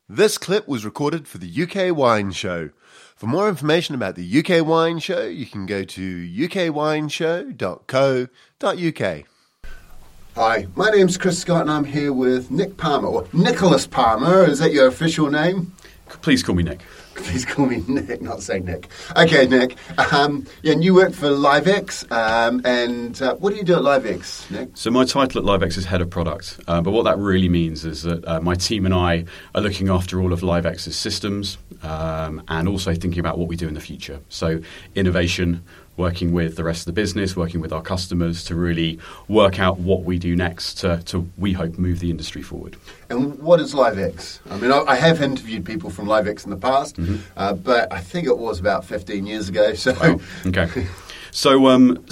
This clip was recorded for the UK Wine Show. For more information about the UK Wine Show, you can go to ukwineshow.co.uk. Hi, my name's Chris Scott and I'm here with Nick Palmer, or Nicholas Palmer. Is that your official name? Please call me Nick. Please call me Nick, not say Nick. Okay, Nick. And you work for LiveX, and what do you do at LiveX, Nick? So my title at LiveX is Head of Product, but what that really means is that my team and I are looking after all of LiveX's systems and also thinking about what we do in the future. So innovation, working with the rest of the business, working with our customers to really work out what we do next to we hope, move the industry forward. And what is LiveX? I mean, I have interviewed people from LiveX in the past, but I think it was about 15 years ago. So, oh, okay. So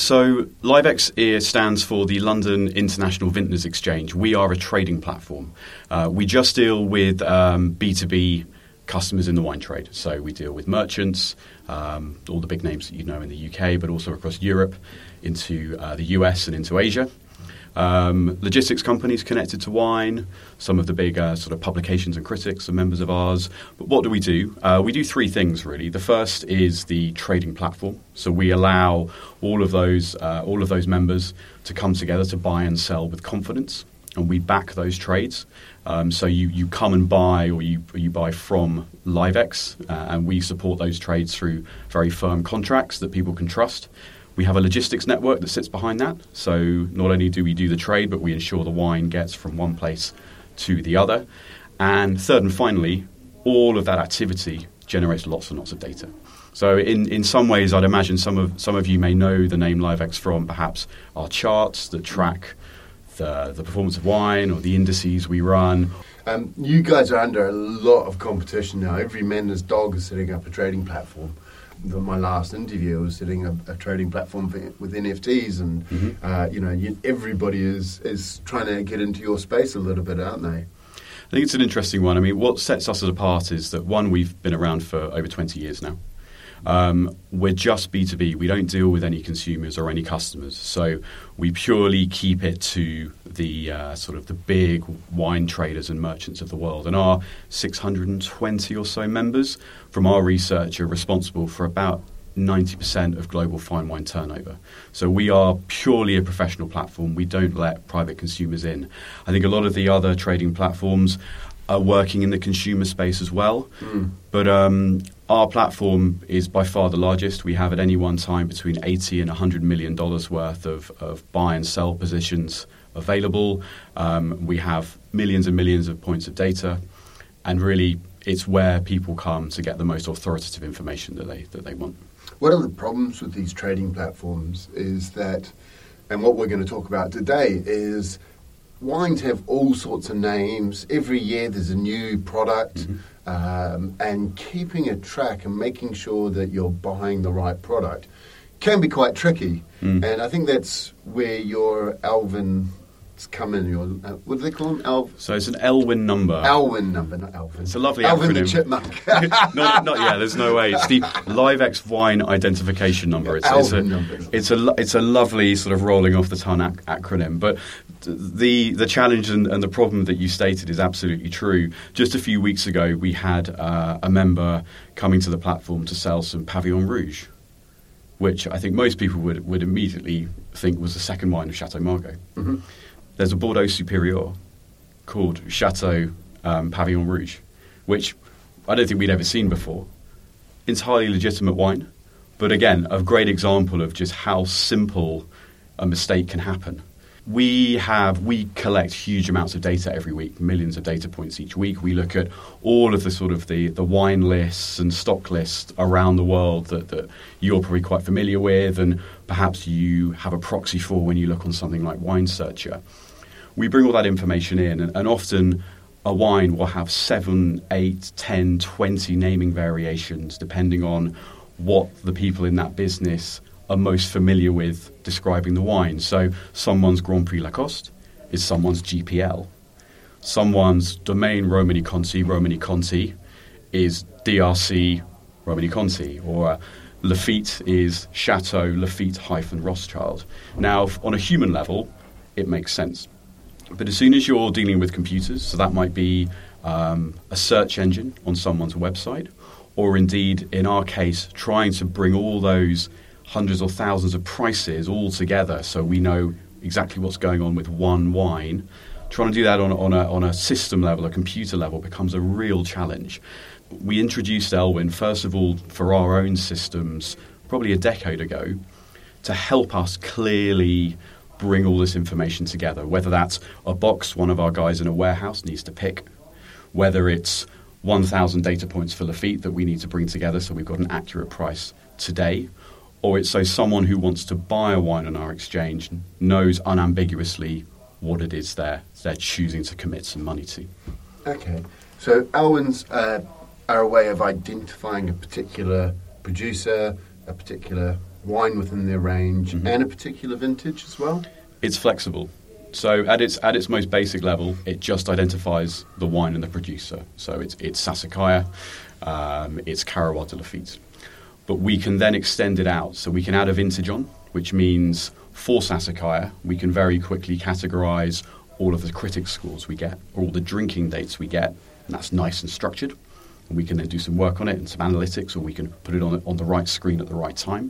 LiveX stands for the London International Vintners Exchange. We are a trading platform. We just deal with B2B customers in the wine trade. So we deal with merchants, all the big names that you know in the UK, but also across Europe, into the US and into Asia. Logistics companies connected to wine, some of the big sort of publications and critics are members of ours. But what do? We do three things, really. The first is the trading platform. So we allow all of those members to come together to buy and sell with confidence, and we back those trades. So you come and buy, or you buy from LiveX, and we support those trades through very firm contracts that people can trust. We have a logistics network that sits behind that. So not only do we do the trade, but we ensure the wine gets from one place to the other. And third and finally, all of that activity generates lots and lots of data. So in some ways, I'd imagine some of you may know the name LiveX from perhaps our charts that track the performance of wine or the indices we run. You guys are under a lot of competition now. Every man and his dog is setting up a trading platform. My last interview was setting up a trading platform with NFTs, and everybody is trying to get into your space a little bit, aren't they? I think it's an interesting one. I mean, what sets us apart is that, one, we've been around for over 20 years now. We're just B2B. We don't deal with any consumers or any customers. So we purely keep it to the sort of the big wine traders and merchants of the world. And our 620 or so members, from our research, are responsible for about 90% of global fine wine turnover. So we are purely a professional platform. We don't let private consumers in. I think a lot of the other trading platforms are working in the consumer space as well. But our platform is by far the largest. We have at any one time between $80 and $100 million worth of buy and sell positions available. We have millions and millions of points of data, and really it's where people come to get the most authoritative information that they want. One of the problems with these trading platforms is that, and what we're going to talk about today, is wines have all sorts of names. Every year there's a new product, and keeping a track and making sure that you're buying the right product can be quite tricky. And I think that's where your Alvin come in. Your what do they call them? So it's an Elwin number. Elwin number, not Alvin. It's a lovely Alvin acronym. the chipmunk. There's no way. It's the LiveX Wine Identification Number. It's a lovely sort of rolling off the tongue acronym. But the challenge and the problem that you stated is absolutely true. Just a few weeks ago, we had a member coming to the platform to sell some Pavillon Rouge, which I think most people would immediately think was the second wine of Chateau Margaux. There's a Bordeaux Supérieur called Chateau Pavillon Rouge, which I don't think we'd ever seen before. Entirely legitimate wine, but again, a great example of just how simple a mistake can happen. We collect huge amounts of data every week, millions of data points each week. We look at all of the sort of the wine lists and stock lists around the world that you're probably quite familiar with, and perhaps you have a proxy for when you look on something like Wine Searcher. We bring all that information in, and often a wine will have 7, 8, 10, 20 naming variations depending on what the people in that business are most familiar with describing the wine. So someone's Grand Prix Lacoste is someone's GPL. Someone's Domaine Romanée-Conti is DRC Romanée-Conti, or Lafite is Chateau Lafite-Rothschild. Now, on a human level, it makes sense. But as soon as you're dealing with computers, so that might be a search engine on someone's website, or indeed, in our case, trying to bring all those hundreds or thousands of prices all together so we know exactly what's going on with one wine. Trying to do that on a system level, a computer level, becomes a real challenge. We introduced Elwyn, first of all, for our own systems probably a decade ago to help us clearly bring all this information together, whether that's a box one of our guys in a warehouse needs to pick, whether it's 1,000 data points for Lafite that we need to bring together so we've got an accurate price today, or it's so someone who wants to buy a wine on our exchange knows unambiguously what it is they're choosing to commit some money to. Okay. So Elwyns are a way of identifying a particular producer, a particular wine within their range, and a particular vintage as well? It's flexible. So at its most basic level, it just identifies the wine and the producer. So it's Sassicaia, it's Carroir de Lafite. But we can then extend it out. So we can add a vintage on, which means for Sassicaia, we can very quickly categorise all of the critic scores we get, or all the drinking dates we get, and that's nice and structured. And we can then do some work on it and some analytics, or we can put it on the right screen at the right time.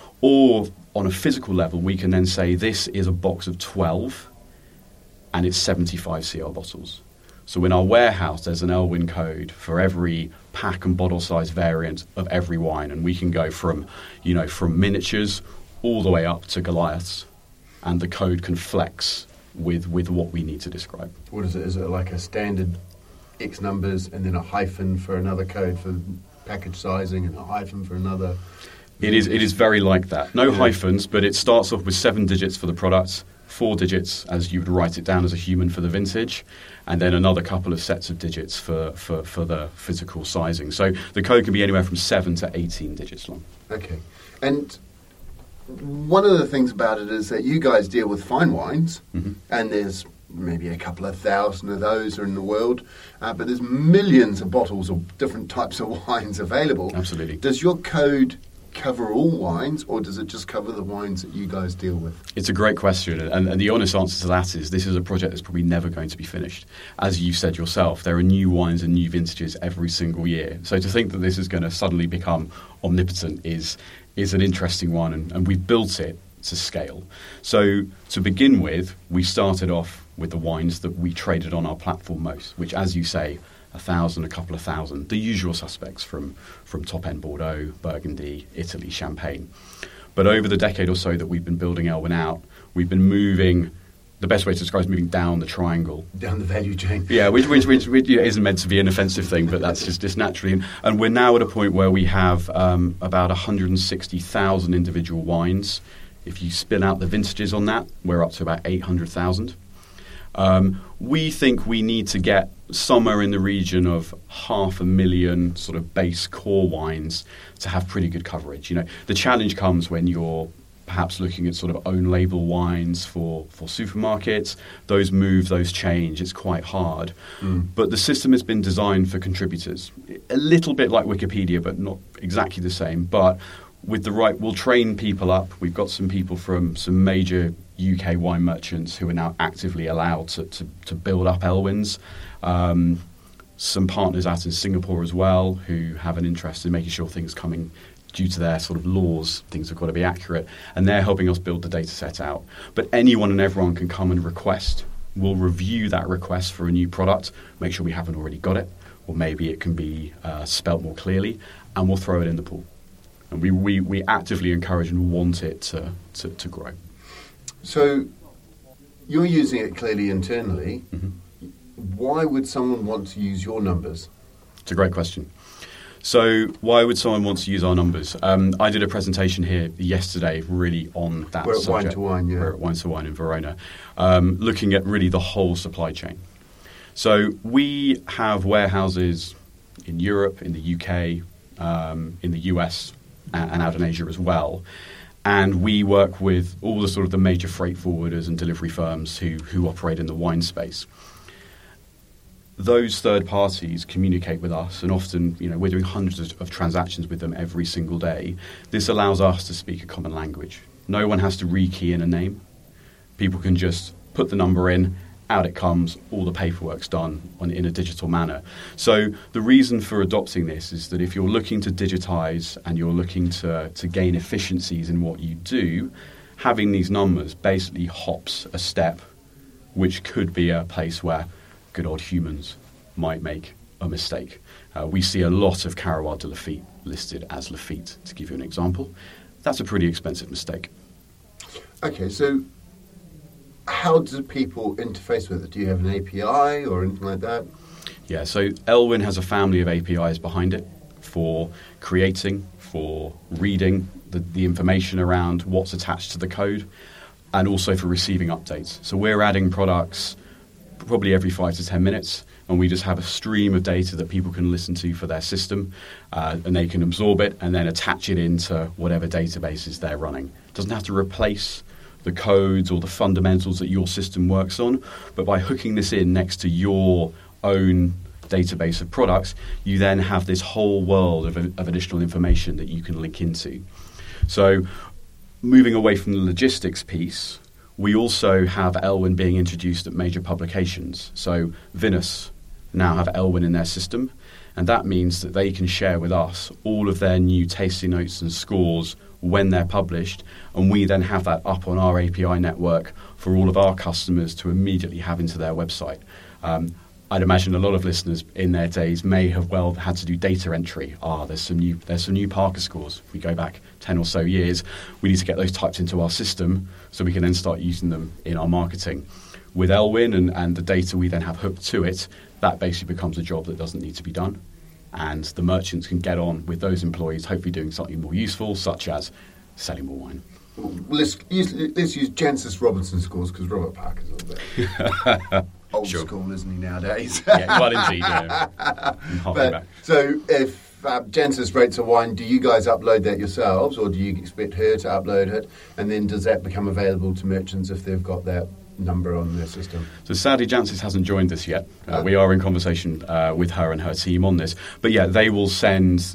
Or on a physical level, we can then say this is a box of 12 and it's 75 CL bottles. So in our warehouse, there's an Elwyn code for every pack and bottle size variant of every wine, and we can go from miniatures all the way up to Goliaths, and the code can flex with what we need to describe. What is it? Is it like a standard X numbers and then a hyphen for another code for package sizing and a hyphen for another? It is very like that. No hyphens, but it starts off with 7 digits for the product, 4 digits as you would write it down as a human for the vintage, and then another couple of sets of digits for the physical sizing. So the code can be anywhere from 7 to 18 digits long. Okay. And one of the things about it is that you guys deal with fine wines, and there's maybe a couple of thousand of those are in the world, but there's millions of bottles of different types of wines available. Absolutely. Does your code cover all wines, or does it just cover the wines that you guys deal with? It's a great question, and the honest answer to that is this is a project that's probably never going to be finished. As you said yourself, there are new wines and new vintages every single year. So to think that this is going to suddenly become omnipotent is an interesting one, and we've built it to scale. So to begin with, we started off with the wines that we traded on our platform most, which, as you say, 1,000, a couple of thousand, the usual suspects from top-end Bordeaux, Burgundy, Italy, Champagne. But over the decade or so that we've been building Elwyn out, we've been moving, the best way to describe it is moving down the triangle. Down the value chain. Yeah, which isn't meant to be an offensive thing, but that's just naturally. And we're now at a point where we have about 160,000 individual wines. If you spin out the vintages on that, we're up to about 800,000. We think we need to get somewhere in the region of 500,000 sort of base core wines to have pretty good coverage. The challenge comes when you're perhaps looking at sort of own label wines for supermarkets. Those move, those change. It's quite hard. But the system has bine designed for contributors. A little bit like Wikipedia, but not exactly the same. But with the right, we'll train people up. We've got some people from some major UK wine merchants who are now actively allowed to build up Elwyns. Some partners out in Singapore as well who have an interest in making sure things coming due to their sort of laws, things have got to be accurate, and they're helping us build the data set out. But anyone and everyone can come and request. We'll review that request for a new product, make sure we haven't already got it, or maybe it can be spelt more clearly, and we'll throw it in the pool. And we actively encourage and want it to grow. So you're using it clearly internally. Why would someone want to use your numbers? It's a great question. So why would someone want to use our numbers? I did a presentation here yesterday really on that We're at subject. Wine to Wine, yeah. We're at Wine to Wine in Verona, looking at really the whole supply chain. So we have warehouses in Europe, in the UK, in the US, and out in Asia as well. And we work with all the sort of the major freight forwarders and delivery firms who operate in the wine space. Those third parties communicate with us, and often, we're doing hundreds of transactions with them every single day. This allows us to speak a common language. No one has to rekey in a name. People can just put the number in, out it comes, all the paperwork's done in a digital manner. So the reason for adopting this is that if you're looking to digitize and you're looking to gain efficiencies in what you do, having these numbers basically hops a step, which could be a place where good old humans might make a mistake. We see a lot of Carawar de Lafitte listed as Lafitte, to give you an example. That's a pretty expensive mistake. Okay, so how do people interface with it? Do you have an API or anything like that? Yeah, so Elwyn has a family of APIs behind it for creating, for reading the information around what's attached to the code, and also for receiving updates. So we're adding products probably every 5 to 10 minutes, and we just have a stream of data that people can listen to for their system, and they can absorb it and then attach it into whatever databases they're running. It doesn't have to replace the codes or the fundamentals that your system works on, but by hooking this in next to your own database of products, you then have this whole world of additional information that you can link into. So moving away from the logistics piece, we also have Elwyn being introduced at major publications. So Vinus now have Elwyn in their system, and that means that they can share with us all of their new tasting notes and scores when they're published, and we then have that up on our API network for all of our customers to immediately have into their website. I'd imagine a lot of listeners in their days may have well had to do data entry. There's some new Parker scores. If we go back 10 or so years, we need to get those typed into our system so we can then start using them in our marketing. With Elwyn and the data we then have hooked to it, that basically becomes a job that doesn't need to be done. And the merchants can get on with those employees, hopefully doing something more useful, such as selling more wine. Well, let's use Jancis Robinson scores, because Robert Parker's all there. Old school, isn't he, nowadays? Yeah, well, indeed. Yeah. So if Jancis rates a wine, do you guys upload that yourselves, or do you expect her to upload it? And then does that become available to merchants if they've got that number on their system? So sadly, Jancis hasn't joined us yet. We are in conversation with her and her team on this. But yeah, they will send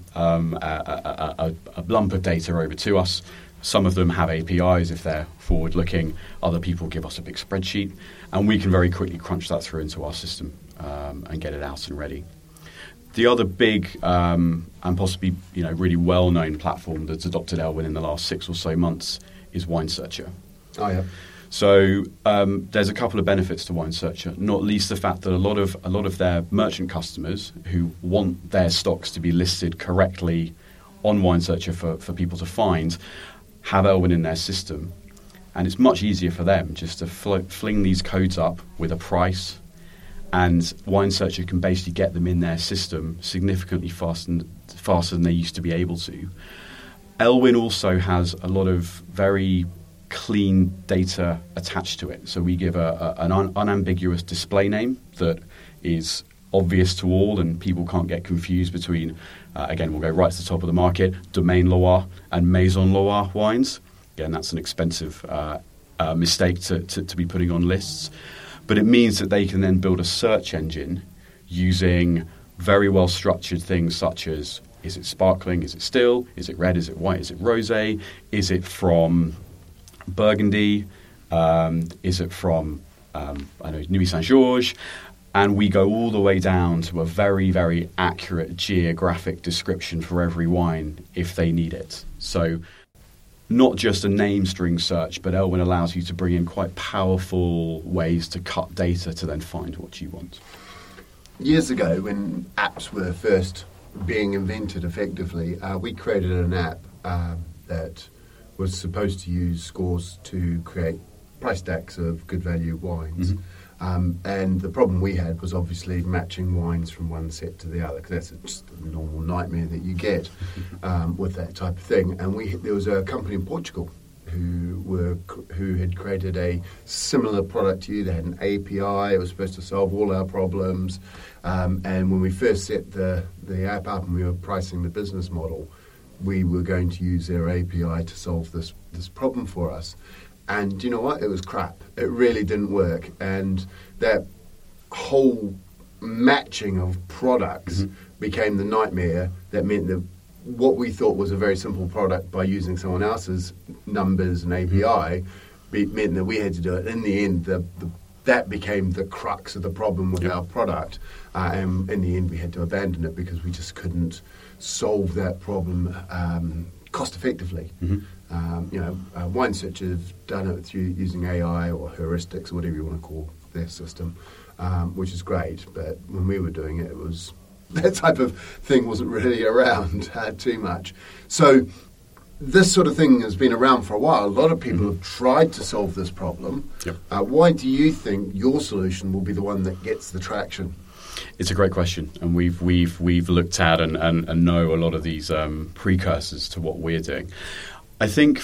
a lump of data over to us. Some of them have APIs if they're forward-looking. Other people give us a big spreadsheet, and we can very quickly crunch that through into our system and get it out and ready. The other big and possibly really well-known platform that's adopted Elwyn in the last 6 or so months is Wine Searcher. Oh yeah. So there's a couple of benefits to Wine Searcher, not least the fact that a lot of their merchant customers who want their stocks to be listed correctly on Wine Searcher for people to find have Elwyn in their system, and it's much easier for them just to fling these codes up with a price, and Wine Searcher can basically get them in their system significantly faster than they used to be able to. Elwyn also has a lot of very clean data attached to it, so we give an unambiguous display name that is obvious to all, and people can't get confused between, again, we'll go right to the top of the market, Domaine Loire and Maison Loire wines. Again, that's an expensive mistake to be putting on lists. But it means that they can then build a search engine using very well-structured things such as, is it sparkling, is it still, is it red, is it white, is it rosé, is it from Burgundy, is it from, Nuits Saint-Georges? And we go all the way down to a very, very accurate geographic description for every wine if they need it. So not just a name string search, but Elwyn allows you to bring in quite powerful ways to cut data to then find what you want. Years ago, when apps were first being invented effectively, we created an app that was supposed to use scores to create price stacks of good value wines. Mm-hmm. And the problem we had was obviously matching wines from one set to the other, because that's just a normal nightmare that you get with that type of thing. And there was a company in Portugal who had created a similar product to you. They had an API. It was supposed to solve all our problems. And when we first set the app up and we were pricing the business model, we were going to use their API to solve this problem for us. And you know what? It was crap. It really didn't work. And that whole matching of products became the nightmare that meant that what we thought was a very simple product by using someone else's numbers and API meant that we had to do it. In the end, the that became the crux of the problem with our product. And in the end, we had to abandon it because we just couldn't solve that problem cost effectively. Wine Search have done it through using AI or heuristics or whatever you want to call their system, which is great. But when we were doing it, that type of thing wasn't really around too much. So this sort of thing has been around for a while. A lot of people have tried to solve this problem. Yep. Why do you think your solution will be the one that gets the traction? It's a great question, and we've looked at and know a lot of these precursors to what we're doing. I think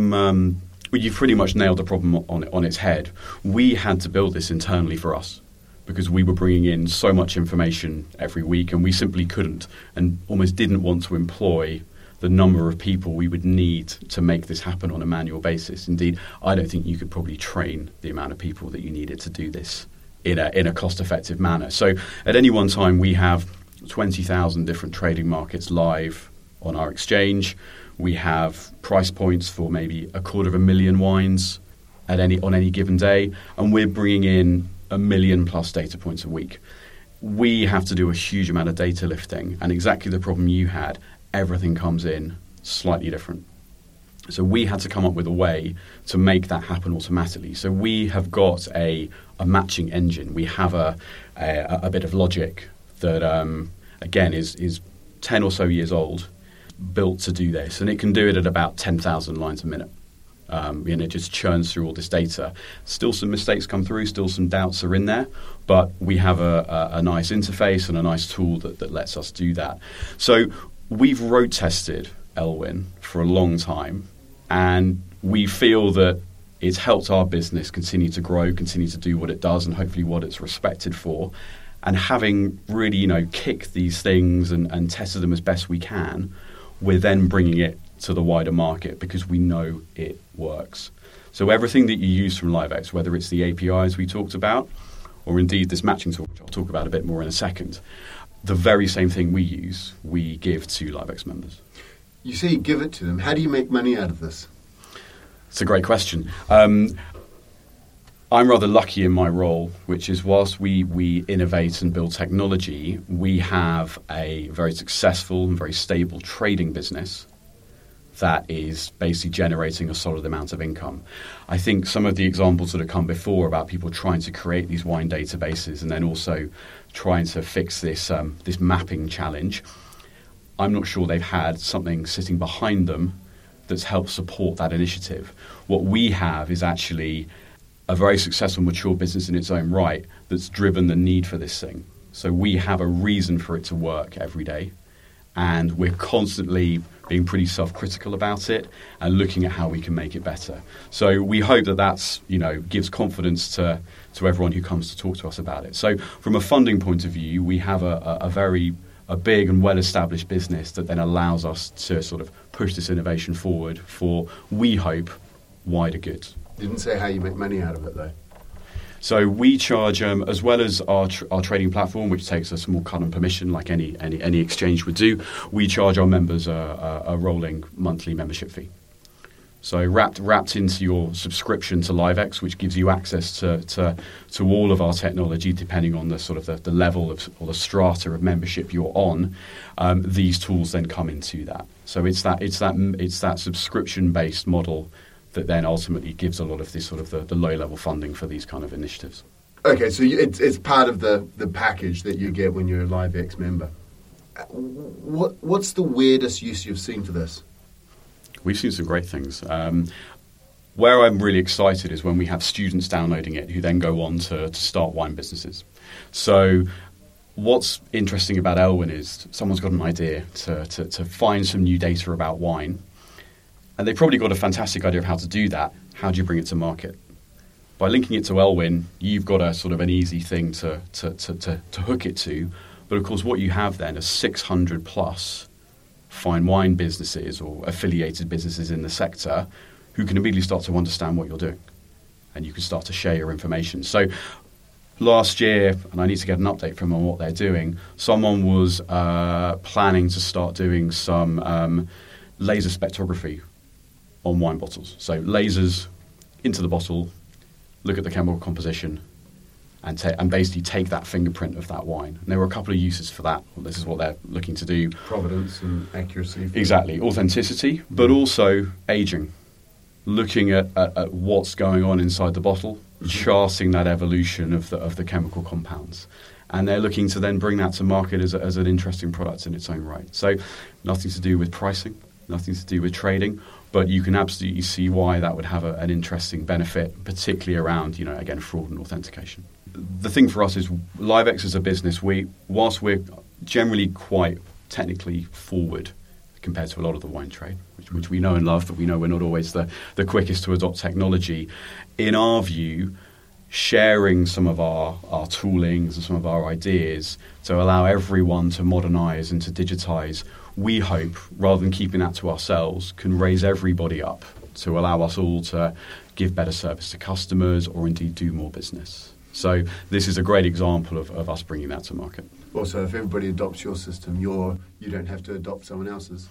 you've pretty much nailed the problem on its head. We had to build this internally for us because we were bringing in so much information every week, and we simply couldn't and almost didn't want to employ the number of people we would need to make this happen on a manual basis. Indeed, I don't think you could probably train the amount of people that you needed to do this in a cost-effective manner. So at any one time, we have 20,000 different trading markets live on our exchange. We have price points for maybe 250,000 wines on any given day, and we're bringing in 1 million plus data points a week. We have to do a huge amount of data lifting, and exactly the problem you had, everything comes in slightly different. So we had to come up with a way to make that happen automatically. So we have got a matching engine. We have a bit of logic that, again, is 10 or so years old, built to do this. And it can do it at about 10,000 lines a minute. And it just churns through all this data. Still some mistakes come through, still some doubts are in there, but we have a nice interface and a nice tool that lets us do that. So we've road tested Elwyn for a long time, and we feel that it's helped our business continue to grow, continue to do what it does, and hopefully what it's respected for. And having really, kicked these things and tested them as best we can, we're then bringing it to the wider market because we know it works. So everything that you use from LiveX, whether it's the APIs we talked about, or indeed this matching tool, which I'll talk about a bit more in a second, the very same thing we use, we give to LiveX members. You say you give it to them. How do you make money out of this? It's a great question. I'm rather lucky in my role, which is whilst we innovate and build technology, we have a very successful and very stable trading business that is basically generating a solid amount of income. I think some of the examples that have come before about people trying to create these wine databases and then also trying to fix this mapping challenge, I'm not sure they've had something sitting behind them that's helped support that initiative. What we have is actually a very successful, mature business in its own right that's driven the need for this thing. So we have a reason for it to work every day, and we're constantly being pretty self-critical about it and looking at how we can make it better. So we hope that's gives confidence to everyone who comes to talk to us about it. So from a funding point of view, we have a very big and well-established business that then allows us to sort of push this innovation forward for, we hope, wider good. Didn't say how you make money out of it, though. So we charge, as well as our trading platform, which takes a small cut on permission, like any exchange would do, we charge our members a rolling monthly membership fee. So wrapped into your subscription to LiveX, which gives you access to all of our technology, depending on the sort of the level of or the strata of membership you're on, these tools then come into that. So it's that subscription-based model that then ultimately gives a lot of this sort of the low-level funding for these kind of initiatives. Okay, so it's part of the package that you get when you're a LiveX member. What's the weirdest use you've seen for this? We've seen some great things. Where I'm really excited is when we have students downloading it who then go on to start wine businesses. So what's interesting about Elwyn is someone's got an idea to find some new data about wine, and they've probably got a fantastic idea of how to do that. How do you bring it to market? By linking it to Elwyn, you've got a sort of an easy thing to hook it to. But of course, what you have then is 600 plus fine wine businesses or affiliated businesses in the sector who can immediately start to understand what you're doing, and you can start to share your information. So last year, and I need to get an update from them on what they're doing, someone was planning to start doing some laser spectrography on wine bottles. So lasers into the bottle, look at the chemical composition, and basically take that fingerprint of that wine. And there were a couple of uses for that. Well, this is what they're looking to do. Provenance and accuracy. Exactly. Authenticity, but also aging. Looking at what's going on inside the bottle, charting that evolution of the chemical compounds. And they're looking to then bring that to market as an interesting product in its own right. So nothing to do with pricing, nothing to do with trading, but you can absolutely see why that would have an interesting benefit, particularly around, again, fraud and authentication. The thing for us is Livex as a business, whilst we're generally quite technically forward compared to a lot of the wine trade, which we know and love, but we know we're not always the quickest to adopt technology. In our view, sharing some of our toolings and some of our ideas to allow everyone to modernise and to digitise, we hope, rather than keeping that to ourselves, can raise everybody up to allow us all to give better service to customers or indeed do more business. So this is a great example of us bringing that to market. Also, if everybody adopts your system, you don't have to adopt someone else's,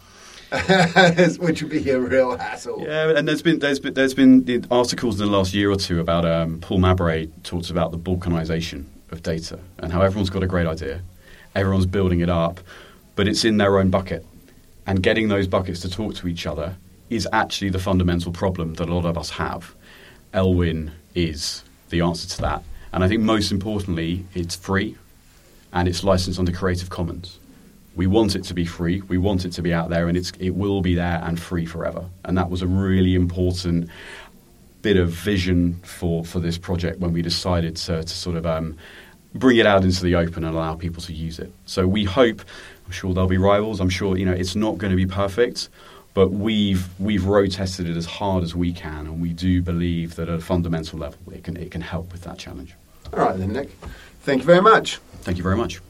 which would be a real hassle. Yeah, and there's been articles in the last year or two about Paul Mabray talks about the balkanization of data and how everyone's got a great idea, everyone's building it up, but it's in their own bucket, and getting those buckets to talk to each other is actually the fundamental problem that a lot of us have. Elwyn is the answer to that, and I think most importantly, it's free. And it's licensed under Creative Commons. We want it to be free. We want it to be out there, and it will be there and free forever. And that was a really important bit of vision for this project when we decided to sort of bring it out into the open and allow people to use it. So we hope, I'm sure there'll be rivals. I'm sure it's not going to be perfect, but we've road tested it as hard as we can, and we do believe that at a fundamental level it can help with that challenge. All right then, Nick. Thank you very much. Thank you very much.